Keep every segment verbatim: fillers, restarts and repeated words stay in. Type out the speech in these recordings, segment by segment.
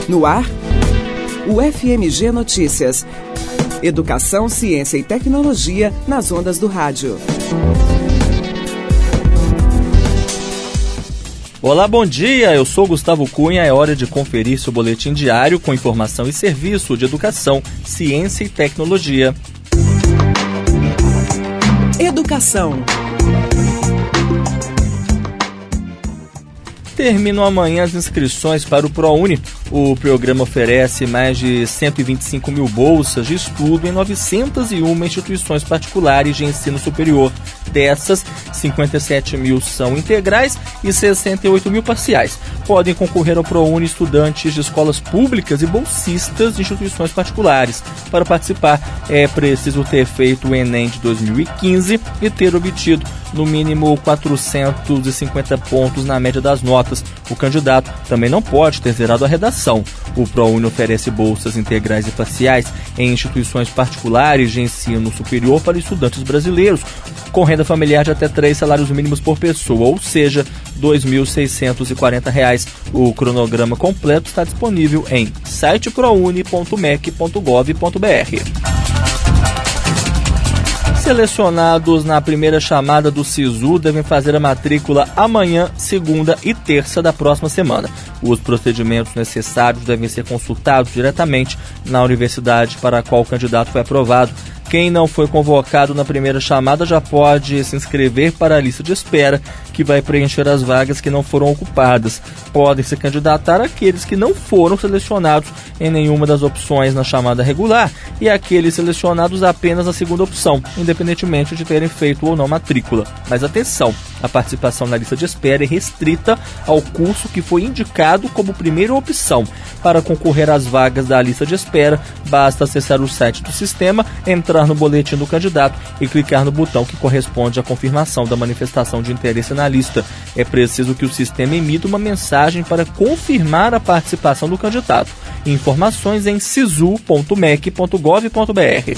No ar, o F M G Notícias. Educação, ciência e tecnologia nas ondas do rádio. Olá, bom dia, eu sou Gustavo Cunha, é hora de conferir seu boletim diário com informação e serviço de educação, ciência e tecnologia. Educação. Terminam amanhã as inscrições para o ProUni. O programa oferece mais de cento e vinte e cinco mil bolsas de estudo em novecentas e uma instituições particulares de ensino superior. Dessas, cinquenta e sete mil são integrais e sessenta e oito mil parciais. Podem concorrer ao ProUni estudantes de escolas públicas e bolsistas de instituições particulares. Para participar, é preciso ter feito o Enem de dois mil e quinze e ter obtido no mínimo quatrocentos e cinquenta pontos na média das notas. O candidato também não pode ter zerado a redação. O ProUni oferece bolsas integrais e parciais em instituições particulares de ensino superior para estudantes brasileiros, com renda familiar de até três salários mínimos por pessoa, ou seja, dois mil seiscentos e quarenta reais. O cronograma completo está disponível em site prouni ponto mec ponto gov ponto br. Selecionados na primeira chamada do SISU devem fazer a matrícula amanhã, segunda e terça da próxima semana. Os procedimentos necessários devem ser consultados diretamente na universidade para a qual o candidato foi aprovado. Quem não foi convocado na primeira chamada já pode se inscrever para a lista de espera, que vai preencher as vagas que não foram ocupadas. Podem se candidatar aqueles que não foram selecionados em nenhuma das opções na chamada regular e aqueles selecionados apenas na segunda opção, independentemente de terem feito ou não matrícula. Mas atenção, a participação na lista de espera é restrita ao curso que foi indicado como primeira opção. Para concorrer às vagas da lista de espera, basta acessar o site do sistema, entrar no boletim do candidato e clicar no botão que corresponde à confirmação da manifestação de interesse na lista. É preciso que o sistema emita uma mensagem para confirmar a participação do candidato. Informações em sisu ponto mec ponto gov ponto br.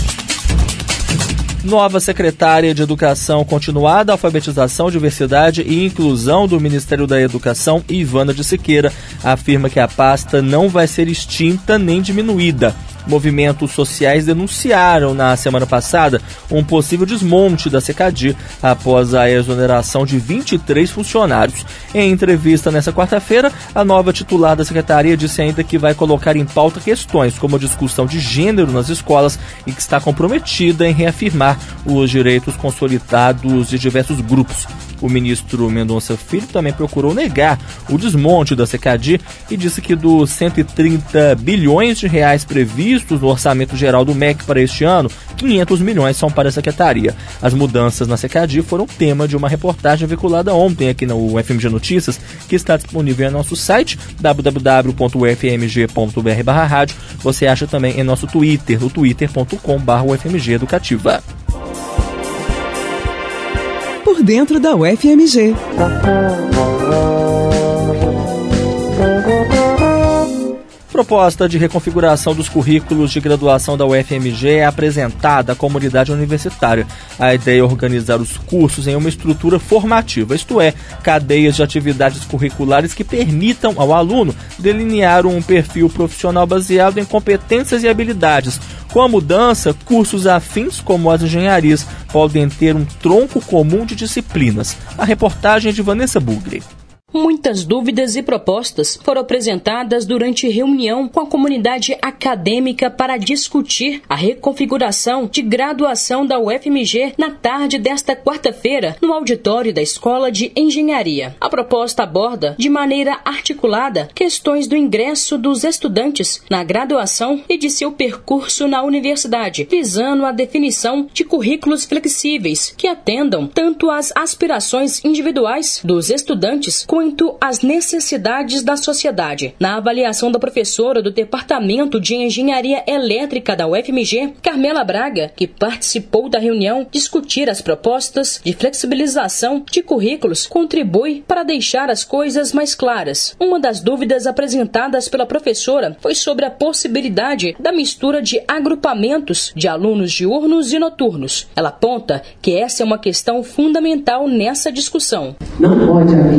Nova secretária de Educação Continuada, Alfabetização, Diversidade e Inclusão do Ministério da Educação, Ivana de Siqueira, afirma que a pasta não vai ser extinta nem diminuída. Movimentos sociais denunciaram na semana passada um possível desmonte da SECADI após a exoneração de vinte e três funcionários. Em entrevista nesta quarta-feira, a nova titular da secretaria disse ainda que vai colocar em pauta questões como a discussão de gênero nas escolas e que está comprometida em reafirmar os direitos consolidados de diversos grupos. O ministro Mendonça Filho também procurou negar o desmonte da SECADI e disse que dos cento e trinta bilhões de reais previstos no orçamento geral do M E C para este ano, quinhentos milhões são para a secretaria. As mudanças na SECADI foram tema de uma reportagem veiculada ontem aqui no F M G Notícias, que está disponível em nosso site w w w ponto u f m g ponto b r barra rádio. Você acha também em nosso Twitter, no twitter ponto com barra u f m g educativa. Por dentro da U F M G. Proposta de reconfiguração dos currículos de graduação da U F M G é apresentada à comunidade universitária. A ideia é organizar os cursos em uma estrutura formativa, isto é, cadeias de atividades curriculares que permitam ao aluno delinear um perfil profissional baseado em competências e habilidades. Com a mudança, cursos afins como as engenharias podem ter um tronco comum de disciplinas. A reportagem é de Vanessa Bugli. Muitas dúvidas e propostas foram apresentadas durante reunião com a comunidade acadêmica para discutir a reconfiguração de graduação da U F M G na tarde desta quarta-feira, no auditório da Escola de Engenharia. A proposta aborda, de maneira articulada, questões do ingresso dos estudantes na graduação e de seu percurso na universidade, visando a definição de currículos flexíveis que atendam tanto às aspirações individuais dos estudantes quanto às necessidades da sociedade. Na avaliação da professora do Departamento de Engenharia Elétrica da U F M G, Carmela Braga, que participou da reunião, discutir as propostas de flexibilização de currículos contribui para deixar as coisas mais claras. Uma das dúvidas apresentadas pela professora foi sobre a possibilidade da mistura de agrupamentos de alunos diurnos e noturnos. Ela aponta que essa é uma questão fundamental nessa discussão. Não pode haver de forma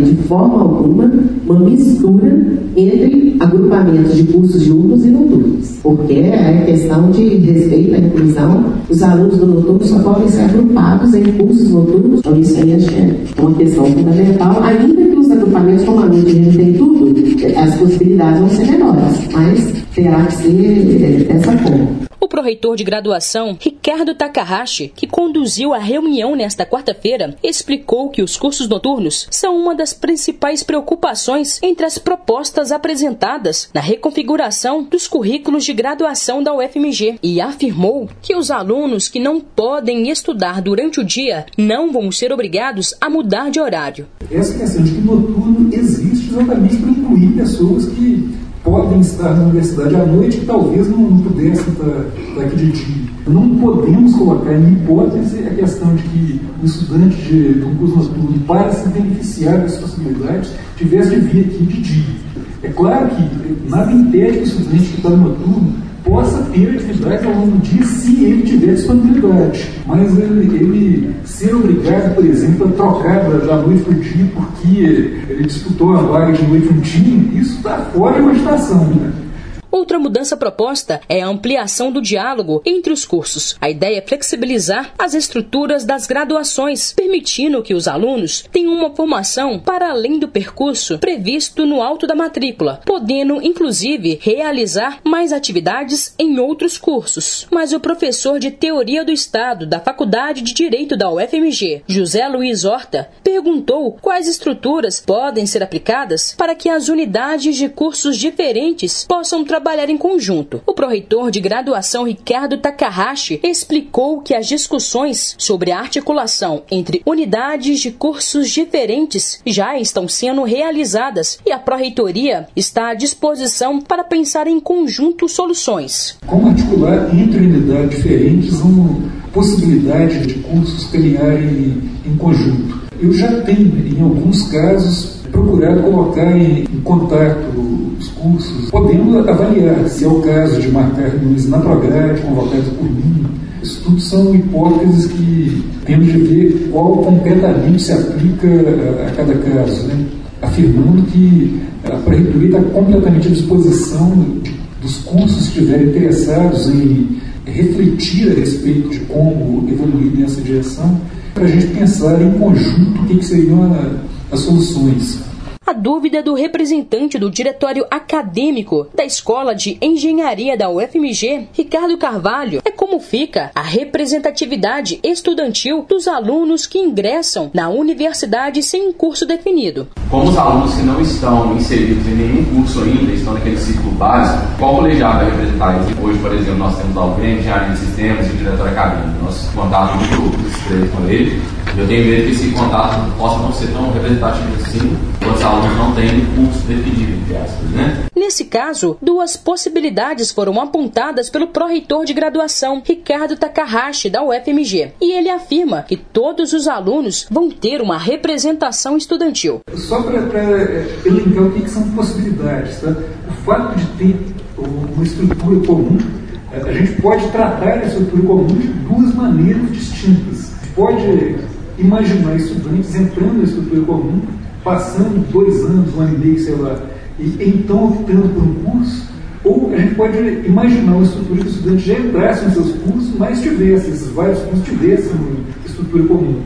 forma alguma, uma mistura entre agrupamentos de cursos diurnos e noturnos, porque é questão de respeito à inclusão. Os alunos do noturno só podem ser agrupados em cursos noturnos, então isso aí é uma questão fundamental, ainda que os agrupamentos, como a noite a gente tem tudo, as possibilidades vão ser menores, mas terá que ser dessa forma. O pró-reitor de graduação, Ricardo Takahashi, que conduziu a reunião nesta quarta-feira, explicou que os cursos noturnos são uma das principais preocupações entre as propostas apresentadas na reconfiguração dos currículos de graduação da U F M G e afirmou que os alunos que não podem estudar durante o dia não vão ser obrigados a mudar de horário. Essa questão de que o noturno existe exatamente para incluir pessoas que podem estar na universidade à noite e talvez não, não pudessem estar, estar aqui de dia. Não podemos colocar em hipótese a questão de que o estudante de, de um curso noturno, para se beneficiar dessas possibilidades, tivesse de vir aqui de dia. É claro que nada impede que o estudante que está no noturno possa ter atividade ao longo do dia se ele tiver disponibilidade. Mas ele, ele ser obrigado, por exemplo, a trocar da, da noite para o dia porque ele disputou a vaga de noite um dia, isso está fora de imaginação, né? Outra mudança proposta é a ampliação do diálogo entre os cursos. A ideia é flexibilizar as estruturas das graduações, permitindo que os alunos tenham uma formação para além do percurso previsto no auto da matrícula, podendo, inclusive, realizar mais atividades em outros cursos. Mas o professor de Teoria do Estado da Faculdade de Direito da U F M G, José Luiz Horta, perguntou quais estruturas podem ser aplicadas para que as unidades de cursos diferentes possam trabalhar trabalhar em conjunto. O pró-reitor de graduação, Ricardo Takahashi, explicou que as discussões sobre a articulação entre unidades de cursos diferentes já estão sendo realizadas e a pró-reitoria está à disposição para pensar em conjunto soluções. Como articular entre unidades diferentes uma possibilidade de cursos caminharem em conjunto? Eu já tenho, em alguns casos, procurado colocar em, em contato os cursos, podendo avaliar se é o caso de marcar reuniões na Prograde, convocadas por mim. Isso tudo são hipóteses que temos de ver qual concretamente se aplica a, a cada caso, né? Afirmando que a pró-reitoria está completamente à disposição de, dos cursos que estiverem interessados em refletir a respeito de como evoluir nessa direção, para a gente pensar em conjunto o que, que seriam a, as soluções. A dúvida do representante do Diretório Acadêmico da Escola de Engenharia da U F M G, Ricardo Carvalho, é como fica a representatividade estudantil dos alunos que ingressam na universidade sem um curso definido. Como os alunos que não estão inseridos em nenhum curso ainda, estão naquele ciclo básico, qual colegiado vai representar eles? Hoje, por exemplo, nós temos a U V M, Engenharia de Sistemas e o Diretório Acadêmico. Nós contato muito estreito com ele. Eu tenho medo que esse contato possa não ser tão representativo assim, quando os alunos não têm um curso definido, entre aspas, né? Nesse caso, duas possibilidades foram apontadas pelo pró-reitor de graduação, Ricardo Takahashi, da U F M G. E ele afirma que todos os alunos vão ter uma representação estudantil. Só para elencar o que, que são possibilidades, tá? O fato de ter uma estrutura comum, a gente pode tratar a estrutura comum de duas maneiras distintas. Pode imaginar estudantes entrando na estrutura comum, passando dois anos, um ano e meio, sei lá, e então optando por um curso, ou a gente pode imaginar uma estrutura que os estudantes já entrassem nos seus cursos, mas tivessem, esses vários cursos tivessem uma estrutura comum.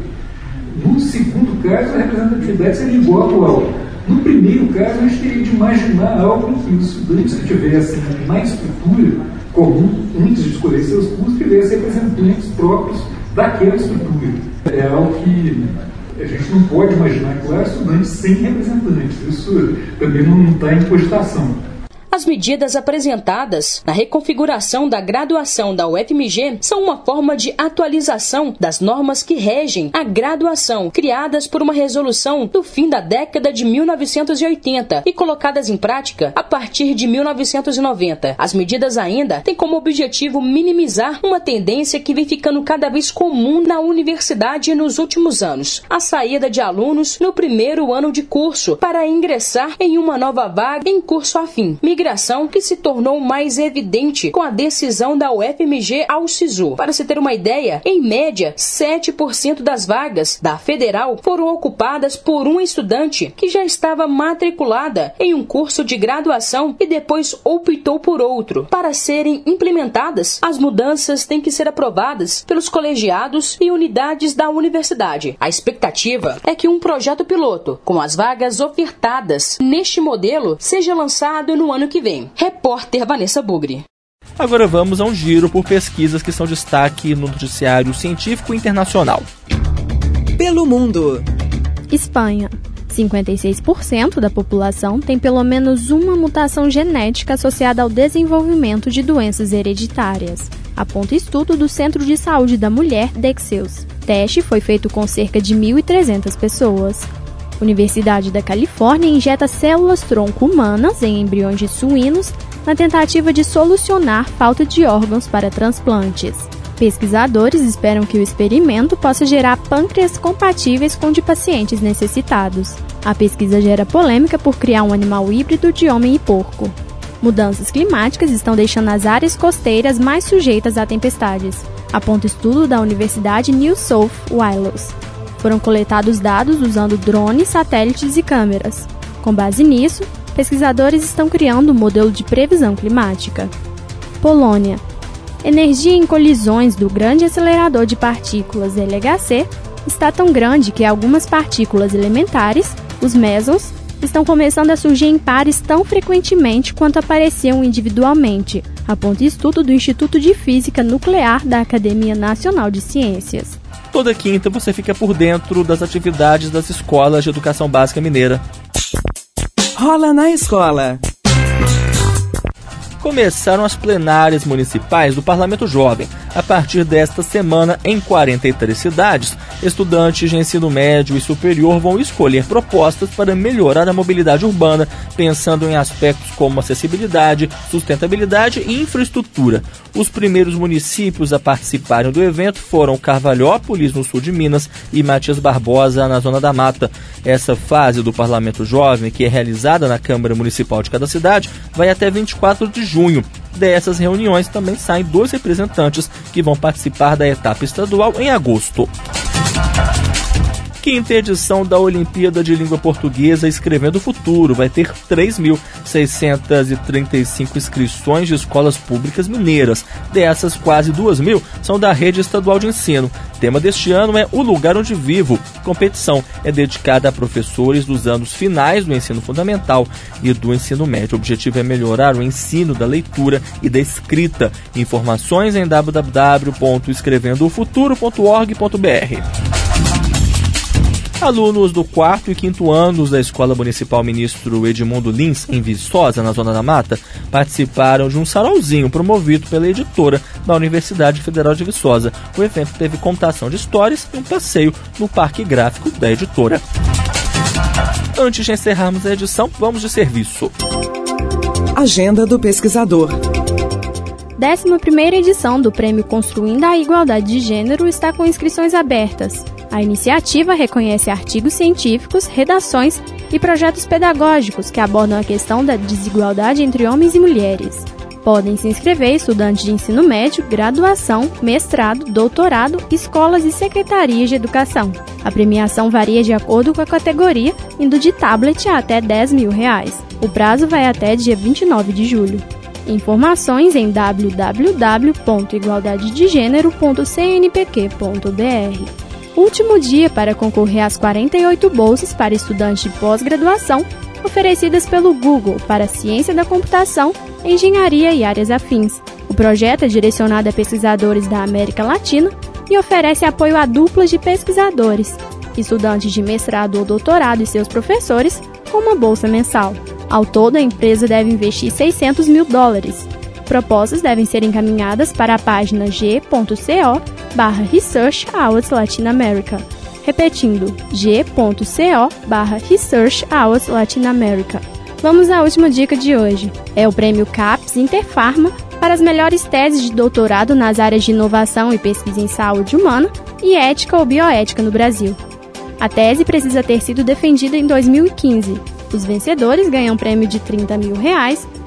No segundo caso, a representatividade seria igual à atual. No primeiro caso, a gente teria de imaginar algo em que os estudantes que tivessem na estrutura comum, antes de escolher seus cursos, tivessem representantes próprios daquela estrutura. É algo que a gente não pode imaginar, claro, estudantes sem representantes. Isso também não está em cogitação. As medidas apresentadas na reconfiguração da graduação da U F M G são uma forma de atualização das normas que regem a graduação, criadas por uma resolução do fim da década de mil novecentos e oitenta e colocadas em prática a partir de mil novecentos e noventa. As medidas ainda têm como objetivo minimizar uma tendência que vem ficando cada vez comum na universidade nos últimos anos: a saída de alunos no primeiro ano de curso para ingressar em uma nova vaga em curso afim, migrando migração que se tornou mais evidente com a decisão da U F M G ao SISU. Para se ter uma ideia, em média, sete por cento das vagas da Federal foram ocupadas por um estudante que já estava matriculada em um curso de graduação e depois optou por outro. Para serem implementadas, as mudanças têm que ser aprovadas pelos colegiados e unidades da universidade. A expectativa é que um projeto piloto, com as vagas ofertadas neste modelo, seja lançado no ano que vem. Repórter Vanessa Bugri. Agora vamos a um giro por pesquisas que são destaque no noticiário científico internacional. Pelo mundo. Espanha. cinquenta e seis por cento da população tem pelo menos uma mutação genética associada ao desenvolvimento de doenças hereditárias, aponta estudo do Centro de Saúde da Mulher, Dexeus. Teste foi feito com cerca de mil e trezentas pessoas. Universidade da Califórnia injeta células-tronco humanas em embriões de suínos na tentativa de solucionar falta de órgãos para transplantes. Pesquisadores esperam que o experimento possa gerar pâncreas compatíveis com o de pacientes necessitados. A pesquisa gera polêmica por criar um animal híbrido de homem e porco. Mudanças climáticas estão deixando as áreas costeiras mais sujeitas a tempestades, aponta estudo da Universidade New South Wales. Foram coletados dados usando drones, satélites e câmeras. Com base nisso, pesquisadores estão criando um modelo de previsão climática. Polônia. Energia em colisões do Grande Acelerador de Partículas L H C está tão grande que algumas partículas elementares, os mesons, estão começando a surgir em pares tão frequentemente quanto apareciam individualmente, aponta estudo do Instituto de Física Nuclear da Academia Nacional de Ciências. Toda quinta você fica por dentro das atividades das escolas de educação básica mineira. Rola na escola. Começaram as plenárias municipais do Parlamento Jovem. A partir desta semana, em quarenta e três cidades, estudantes de ensino médio e superior vão escolher propostas para melhorar a mobilidade urbana, pensando em aspectos como acessibilidade, sustentabilidade e infraestrutura. Os primeiros municípios a participarem do evento foram Carvalhópolis, no sul de Minas, e Matias Barbosa, na Zona da Mata. Essa fase do Parlamento Jovem, que é realizada na Câmara Municipal de cada cidade, vai até vinte e quatro de junho. Dessas reuniões também saem dois representantes que vão participar da etapa estadual em agosto. Quinta edição da Olimpíada de Língua Portuguesa Escrevendo o Futuro vai ter três mil seiscentas e trinta e cinco inscrições de escolas públicas mineiras. Dessas, quase duas mil são da rede estadual de ensino. O tema deste ano é O Lugar Onde Vivo. A competição é dedicada a professores dos anos finais do ensino fundamental e do ensino médio. O objetivo é melhorar o ensino da leitura e da escrita. Informações em w w w ponto escrevendo o futuro ponto org ponto b r. Alunos do quarto e quinto anos da Escola Municipal Ministro Edmundo Lins, em Viçosa, na Zona da Mata, participaram de um sarauzinho promovido pela editora da Universidade Federal de Viçosa. O evento teve contação de histórias e um passeio no Parque Gráfico da editora. Antes de encerrarmos a edição, vamos de serviço. Agenda do pesquisador. décima primeira edição do Prêmio Construindo a Igualdade de Gênero está com inscrições abertas. A iniciativa reconhece artigos científicos, redações e projetos pedagógicos que abordam a questão da desigualdade entre homens e mulheres. Podem se inscrever estudantes de ensino médio, graduação, mestrado, doutorado, escolas e secretarias de educação. A premiação varia de acordo com a categoria, indo de tablet a até dez mil reais. O prazo vai até dia vinte e nove de julho. Informações em w w w ponto igualdade de gênero ponto c n p q ponto b r. Último dia para concorrer às quarenta e oito bolsas para estudantes de pós-graduação oferecidas pelo Google para Ciência da Computação, Engenharia e áreas afins. O projeto é direcionado a pesquisadores da América Latina e oferece apoio a duplas de pesquisadores, estudantes de mestrado ou doutorado e seus professores, com uma bolsa mensal. Ao todo, a empresa deve investir seiscentos mil dólares. Propostas devem ser encaminhadas para a página g ponto co barra Research Awards Latin America. Repetindo, g ponto co barra Research Awards Latin America. Vamos à última dica de hoje. É o prêmio CAPES Interpharma para as melhores teses de doutorado nas áreas de inovação e pesquisa em saúde humana e ética ou bioética no Brasil. A tese precisa ter sido defendida em dois mil e quinze. Os vencedores ganham um prêmio de trinta mil reais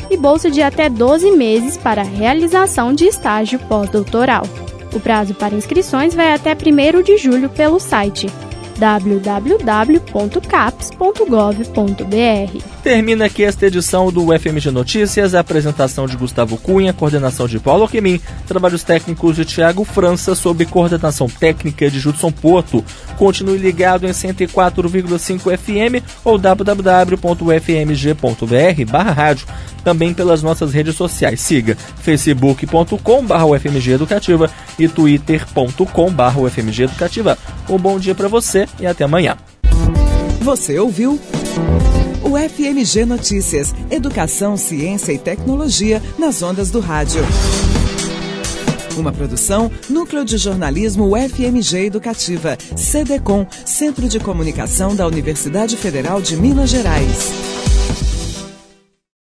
e bolsa de até doze meses para a realização de estágio pós-doutoral. O prazo para inscrições vai até primeiro de julho pelo site w w w ponto caps ponto gov ponto b r. Termina aqui esta edição do U F M G Notícias, a apresentação de Gustavo Cunha, coordenação de Paulo Alquemin, trabalhos técnicos de Tiago França, sob coordenação técnica de Judson Porto. Continue ligado em cento e quatro vírgula cinco F M ou w w w ponto u f m g ponto b r barra rádio. Também pelas nossas redes sociais. Siga facebook ponto com barra U F M G Educativa e twitter ponto com barra U F M G Educativa. Um bom dia para você e até amanhã. Você ouviu o F M G Notícias, Educação, Ciência e Tecnologia nas ondas do rádio. Uma produção, Núcleo de Jornalismo U F M G Educativa, C D C O M, Centro de Comunicação da Universidade Federal de Minas Gerais.